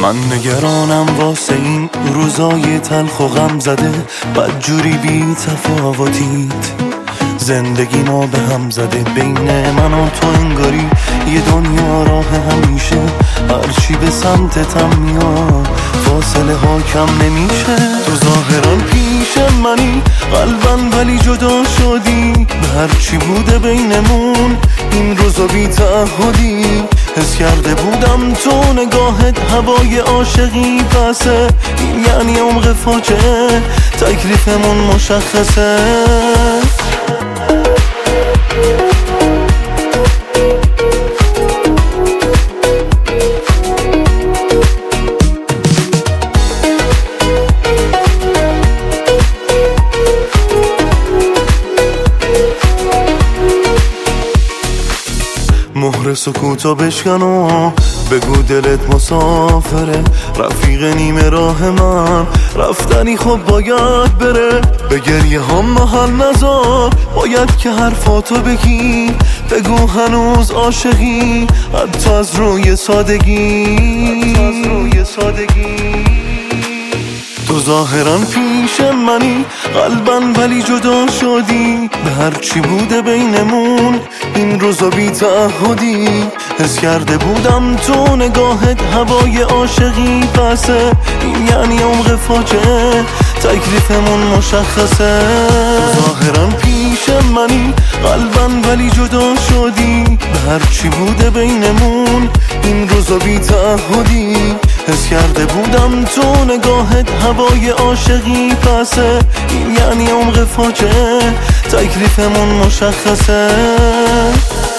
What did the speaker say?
من نگرانم واسه این روزای تلخ و غم زده، بدجوری بی تفاوتیت زندگی ما به هم زده. بین من و تو انگاری یه دنیا راه همیشه، هرچی به سمتتم میاد فاصله ها کم نمیشه. تو ظاهرا پیش منی قلبم ولی جدا شدی، به هرچی بوده بینمون این روزا بی تعهدی. حس کرده بودم تو نگاهت هوای عاشقی پسه، این یعنی عمق فاجعه تکلیفمون مشخصه. مهر سکوتو بشکن و بگو دلت مسافره، رفیق نیمه راه من رفتنی خب باید بره. به گریه هم محل نذار، باید که حرفاتو بگی، بگو هنوز عاشقی حتی از روی سادگی. تو ظاهرا پیش منی قلبم ولی جدا شدی، به هرچی بوده بینمون این روزا بی تعهدی. حس کرده بودم تو نگاهت هوای عاشقی پسه، این یعنی عمق فاجعه تکلیفمون مشخصه. تو ظاهرا پیش منی قلبم ولی جدا شدی، به هرچی بوده بینمون این روزا بی تعهدی. حس کرده بودم تو نگاهت هوای عاشقی پسه، این یعنی عمق فاجعه تکلیفمون مشخصه.